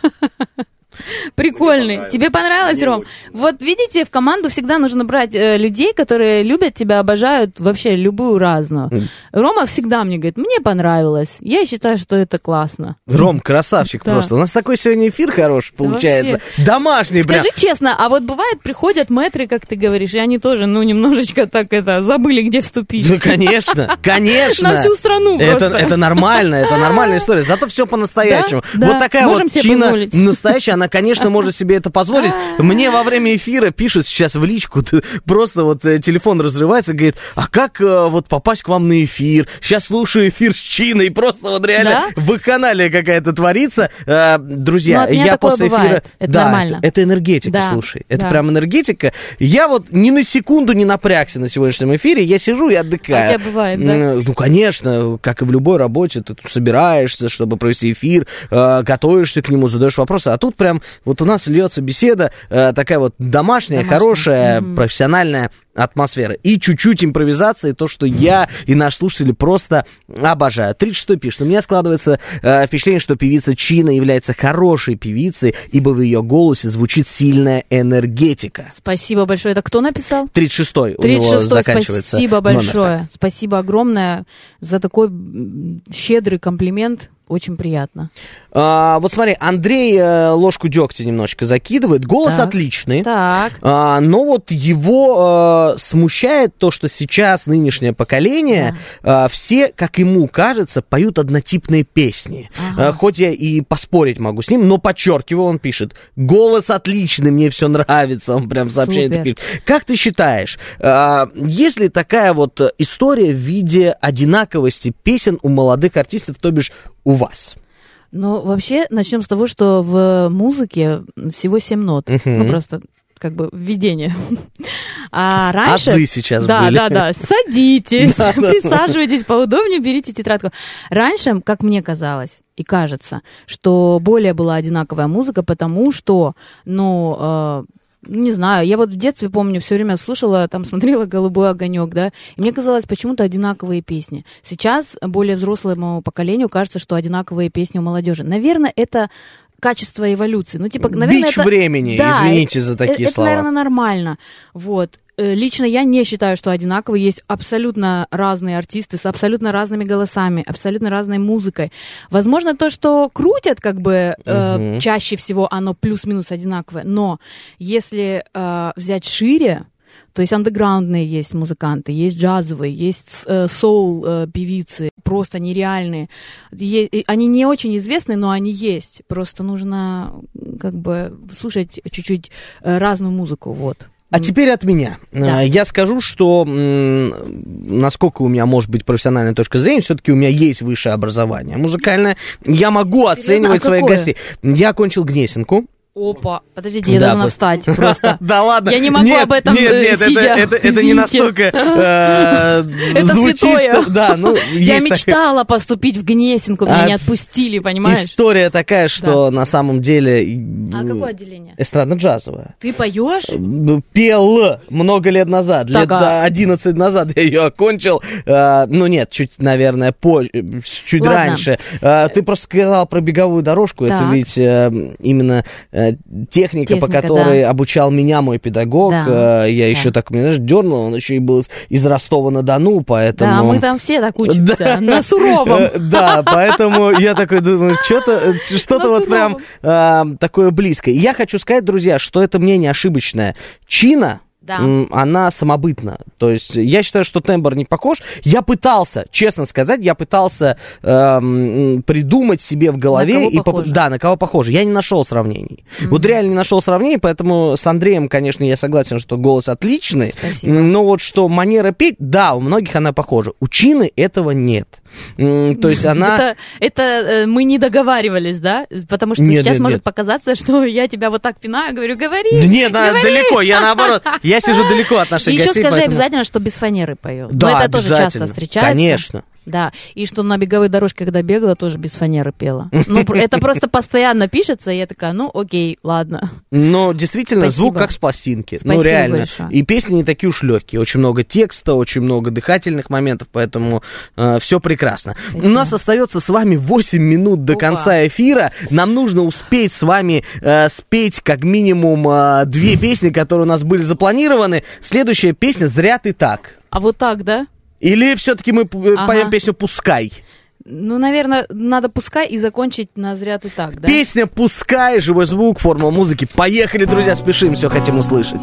Прикольный. Тебе понравилось, Ром? Вот видите, в команду всегда нужно брать э, людей, которые любят тебя, обожают вообще любую разную. Mm. Рома всегда мне говорит, мне понравилось. Я считаю, что это классно. Ром, красавчик Да. просто. У нас такой сегодня эфир хороший получается. Вообще. Домашний прям. Скажи честно, а вот бывает, приходят мэтры, как ты говоришь, и они тоже, ну, немножечко так это, забыли, где вступить. Ну, конечно, конечно. На всю страну это, просто. это нормально, это нормальная история. Зато все по-настоящему. Да, вот да. такая Можем вот себе Чина позволить. настоящая, она, конечно, может себе это позволить. Мне во время эфира пишут сейчас в личку, просто вот э, телефон разрывается, говорит, а как э, вот попасть к вам на эфир? Сейчас слушаю эфир с Чиной, просто вот реально Да? вакханалия какая-то творится. Э, друзья, Ну, от меня я такое после бывает. эфира... Это да, нормально. Это, это энергетика, Да, слушай. Это да. прям энергетика. Я вот ни на секунду не напрягся на сегодняшнем эфире, я сижу и отдыхаю. А у тебя бывает, да? М, Ну, конечно, как и в любой работе, ты тут собираешься, чтобы провести эфир, э, готовишься к нему, задаешь вопросы, а тут прям вот у нас льется беседа, э, такая вот домашняя, Домашняя. хорошая, Мгм. профессиональная атмосфера. И чуть-чуть импровизации, то, что я и наши слушатели просто обожают. тридцать шестой пишет, у меня складывается э, впечатление, что певица Чина является хорошей певицей, ибо в ее голосе звучит сильная энергетика. Спасибо большое. Это кто написал? тридцать шестой у тридцать него шестой, заканчивается спасибо номер, большое. так. Спасибо огромное за такой м, щедрый комплимент. Очень приятно. А, вот смотри, Андрей э, ложку дегтя немножечко закидывает. Голос Так. отличный. Так. А, но вот его э, смущает то, что сейчас нынешнее поколение, э, все, как ему кажется, поют однотипные песни. Ага. Э, хоть я и поспорить могу с ним, но подчеркиваю, он пишет, голос отличный, мне все нравится, он прям сообщает. Супер. Пишет. Как ты считаешь, э, есть ли такая вот история в виде одинаковости песен у молодых артистов, то бишь у вас? Ну, вообще, начнем с того, что в музыке всего семь нот. Мгм. Ну, просто как бы введение. А раньше... Азы сейчас да, были. Да, да, да. Садитесь, присаживайтесь поудобнее, берите тетрадку. Раньше, как мне казалось, и кажется, что более была одинаковая музыка, потому что, ну, э, не знаю, я вот в детстве, помню, все время слушала, там смотрела «Голубой огонек», да, и мне казалось почему-то одинаковые песни. Сейчас более взрослому поколению кажется, что одинаковые песни у молодежи. Наверное, это качество эволюции. Ну, типа, наверное, Бич это... времени, да, извините это, за такие это, слова. Это, наверное, нормально. Вот. Лично я не считаю, что одинаковые. Есть абсолютно разные артисты с абсолютно разными голосами, абсолютно разной музыкой. Возможно, то, что крутят, как бы, э, угу. чаще всего оно плюс-минус одинаковое. Но если э, взять шире, то есть андеграундные есть музыканты, есть джазовые, есть э, соул-певицы, просто нереальные. Е- они не очень известны, но они есть. Просто нужно как бы слушать чуть-чуть э, разную музыку, вот. А теперь от меня. Да. Я скажу, что м, насколько у меня может быть профессиональная точка зрения, все-таки у меня есть высшее образование музыкальное. Я могу Серьезно? оценивать а своих какое? гостей. Я окончил Гнесинку. Опа, подождите, я Да, должна по- встать просто. Да ладно. Я не могу Нет, об этом, Нет, э, нет, сидя. это, это, это не Извините. настолько э, Это звучит, святое. что- да, ну, Я есть такая- мечтала поступить в Гнесинку, меня А, не отпустили, понимаешь? История такая, что на самом деле... А какое отделение? Эстрадно-джазовая. Ты поешь? Пел много лет назад, лет Так, а- одиннадцать назад я ее окончил. Э, ну нет, чуть, наверное, позже, чуть Ладно. раньше. Э, ты просто сказал про беговую дорожку. Это Так. ведь э, именно э, техника, по Техника, которой да. обучал меня мой педагог. Да. Э, я еще так, знаешь, дернул, он еще и был из Ростова-на-Дону, поэтому... Да, мы там все так учимся, Да. на суровом. Э, Да, поэтому я такой думаю, что-то, что-то На вот прям э, такое близкое. И я хочу сказать, друзья, что это мнение ошибочное. Чина, Да. м, она самобытна. То есть я считаю, что тембр не похож. Я пытался, честно сказать, я пытался эм, придумать себе в голове... На кого и поп- похоже? Да, на кого похоже. Я не нашел сравнений. Вот реально не нашел сравнений, поэтому с Андреем, конечно, я согласен, что голос отличный. Спасибо. Но вот что манера петь, да, у многих она похожа. У Чины этого нет. М, То есть она... Это, это э, мы не договаривались, да? Потому что Нет, сейчас нет, может нет. показаться, что я тебя вот так пинаю, говорю, говори. Да нет, на- говори. далеко, я наоборот. Я сижу далеко от наших И еще гостей, скажи поэтому- обязательно, что без фанеры поет. Да, Но это тоже часто обязательно. встречается. Конечно. Да, и что на беговой дорожке, когда бегала, тоже без фанеры пела. Ну, пр- это просто постоянно пишется, и я такая, ну, окей, ладно. Но действительно, Спасибо. звук как с пластинки. ну, Спасибо реально. большое. И песни не такие уж легкие. Очень много текста, очень много дыхательных моментов, поэтому все прекрасно. Спасибо. У нас остается с вами восемь минут до Опа. конца эфира. Нам нужно успеть с вами э, спеть как минимум э, две песни, которые у нас были запланированы. Следующая песня «Зря ты так». А вот так, да? Или все-таки мы п- Ага. поем песню «Пускай». Ну, наверное, надо пускай и закончить на «Зря ты так», да? Песня «Пускай», живой звук, формула музыки. Поехали, друзья, спешим, все хотим услышать.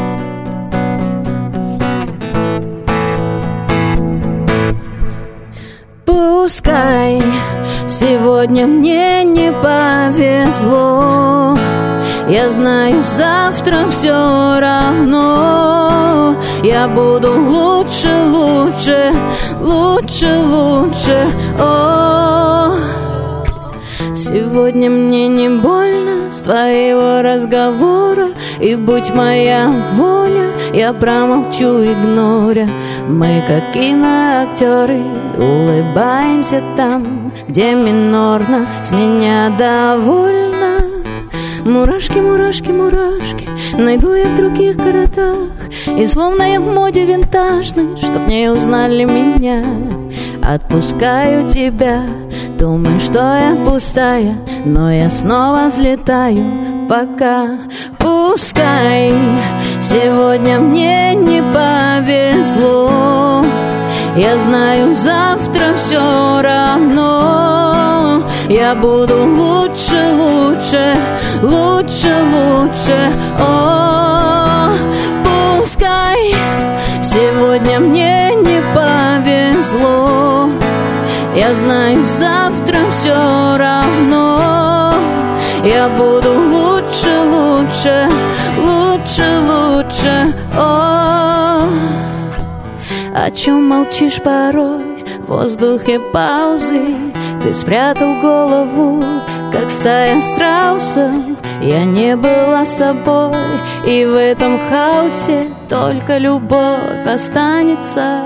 Пускай сегодня мне не повезло, я знаю, завтра все равно я буду лучше, лучше, лучше, лучше. О, сегодня мне не больно с твоего разговора, и будь моя воля, я промолчу, игноря. Мы как киноактеры улыбаемся там, где минорно, с меня довольна. Мурашки, мурашки, мурашки найду я в других городах, и словно я в моде винтажной, чтоб не узнали меня. Отпускаю тебя, думаю, что я пустая, но я снова взлетаю, пока. Пускай сегодня мне не повезло, я знаю, завтра все равно я буду лучше, лучше, лучше, лучше. О, пускай сегодня мне не повезло, я знаю, завтра все равно я буду лучше, лучше, лучше, лучше. О, о чем молчишь порой в воздухе паузы? Ты спрятал голову как стая страусов. Я не была собой, и в этом хаосе только любовь останется.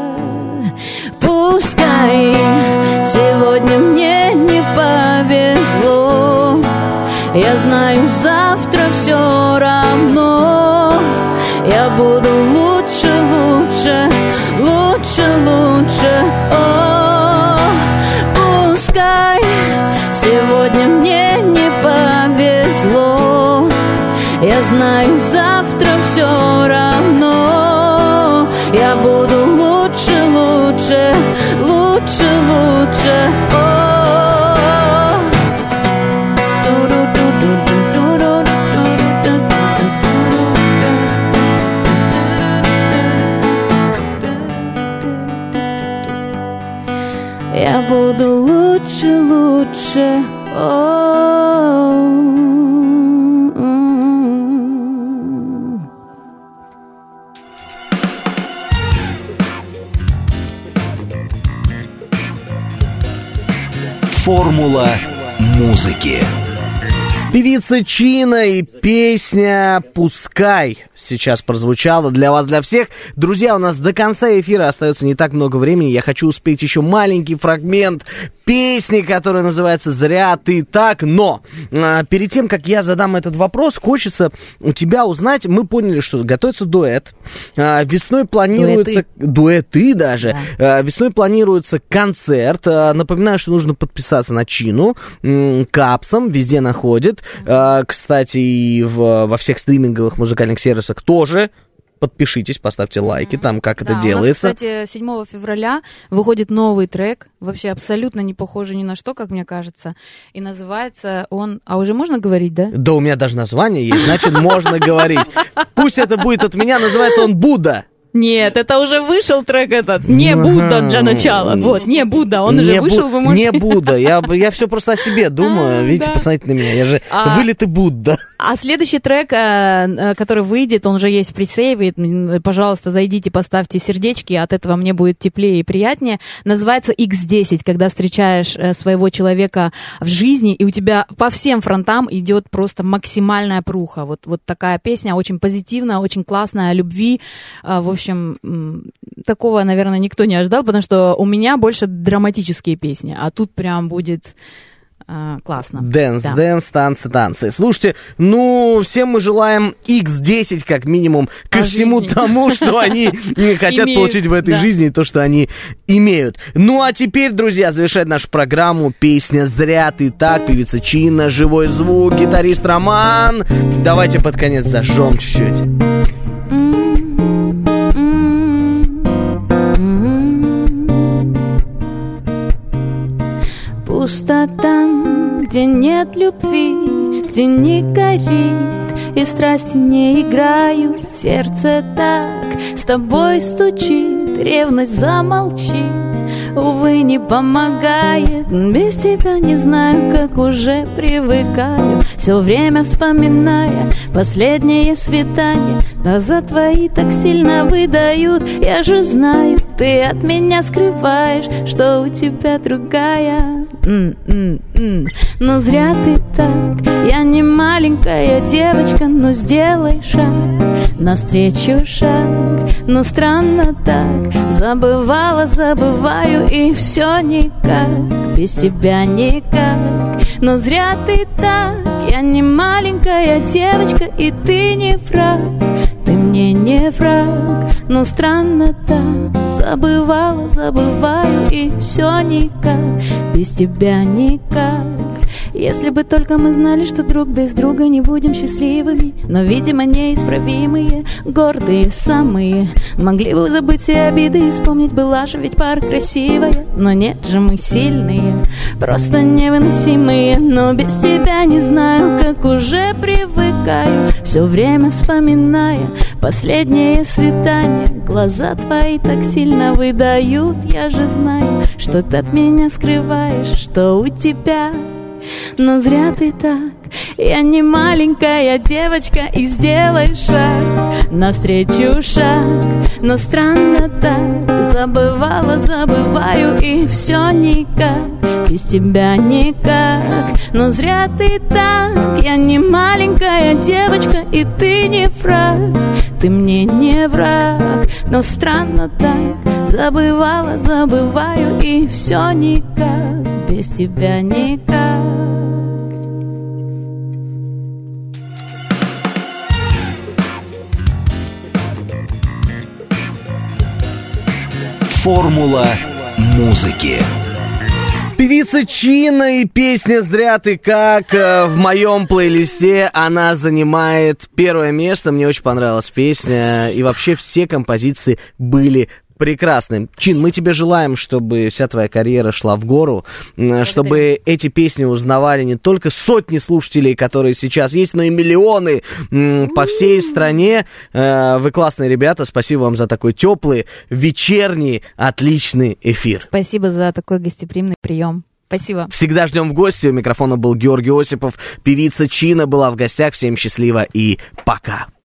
Пускай сегодня мне не повезло, я знаю, завтра все равно я буду лучше, лучше, лучше, лучше. О, пускай сегодня мне не повезло, я знаю, завтра все равно я буду лучше, лучше, лучше, лучше. О, я буду лучше, лучше. Формула музыки. Певица Чина и песня «Пускай» сейчас прозвучала для вас, для всех. Друзья, у нас до конца эфира остается не так много времени. Я хочу успеть еще маленький фрагмент песни, которая называется «Зря ты так». Но а, перед тем, как я задам этот вопрос, хочется у тебя узнать. Мы поняли, что готовится дуэт. А, весной планируется... Дуэты, Дуэты даже. Да. А, весной планируется концерт. А, напоминаю, что нужно подписаться на Чину. М- Капсом везде находит. А, кстати, и в, во всех стриминговых музыкальных сервисах тоже. Подпишитесь, поставьте лайки, там как да, это делается. У нас, кстати, седьмого февраля выходит новый трек, вообще абсолютно не похожий ни на что, как мне кажется. И называется он... А уже можно говорить, да? Да, у меня даже название есть, значит, можно говорить. Пусть это будет от меня, называется он «Будда». Нет, это уже вышел трек этот. Не Будда для начала. Вот, не Будда, он уже вышел, вы можете... Не Будда, я, я все просто о себе думаю. А, Видите, да. Посмотрите на меня, я же а, вылитый Будда. А следующий трек, который выйдет, он уже есть в пресейве. Пожалуйста, зайдите, поставьте сердечки, от этого мне будет теплее и приятнее. Называется икс десять, когда встречаешь своего человека в жизни, и у тебя по всем фронтам идет просто максимальная пруха. Вот, вот такая песня, очень позитивная, очень классная, о любви. В общем, В общем, такого, наверное, никто не ожидал, потому что у меня больше драматические песни, а тут прям будет а, классно. Дэнс, да. дэнс, танцы, танцы. Слушайте, ну, всем мы желаем икс десять, как минимум, ко По всему жизни. Тому, что они хотят получить в этой жизни, и то, что они имеют. Ну, а теперь, друзья, завершает нашу программу песня «Зря ты так», певица Чина, живой звук, гитарист Роман. Давайте под конец зажжем чуть-чуть. Пусто там, где нет любви, где не горит и страсти не играют. Сердце так с тобой стучит, ревность замолчи. Увы, не помогает, без тебя не знаю, как уже привыкаю. Все время вспоминая последнее свидание, глаза твои так сильно выдают. Я же знаю, ты от меня скрываешь, что у тебя другая. М-м-м. Но зря ты так, я не маленькая девочка, но сделай шаг навстречу шаг. Но странно так, забывала, забываю, и все никак, без тебя никак. Но зря ты так, я не маленькая девочка, и ты не враг, ты мне не враг. Но странно так, забывала, забываю, и все никак, без тебя никак. Если бы только мы знали, что друг без друга не будем счастливыми, но, видимо, неисправимые, гордые самые, могли бы забыть все обиды и вспомнить, была же ведь пара красивая. Но нет же, мы сильные, просто невыносимые. Но без тебя не знаю, как уже привыкаю, все время вспоминая последнее свидание. Глаза твои так сильно выдают, я же знаю, что ты от меня скрываешь, что у тебя. Но зря ты так, я не маленькая девочка, и сделай шаг навстречу шаг. Но странно так, забывала, забываю, и все никак, без тебя никак. Но зря ты так, я не маленькая девочка, и ты не враг, ты мне не враг. Но странно так, забывала, забываю, и все никак, без тебя никак. Формула музыки. Певица Чина и песня «Зря ты как». В моем плейлисте она занимает первое место. Мне очень понравилась песня. И вообще все композиции были прекрасны. Чин, мы тебе желаем, чтобы вся твоя карьера шла в гору, Благодарю. Чтобы эти песни узнавали не только сотни слушателей, которые сейчас есть, но и миллионы м, по всей стране. Э, вы классные ребята, спасибо вам за такой теплый, вечерний, отличный эфир. Спасибо за такой гостеприимный прием. Спасибо. Всегда ждем в гости. У микрофона был Георгий Осипов. Певица Чина была в гостях. Всем счастливо и пока.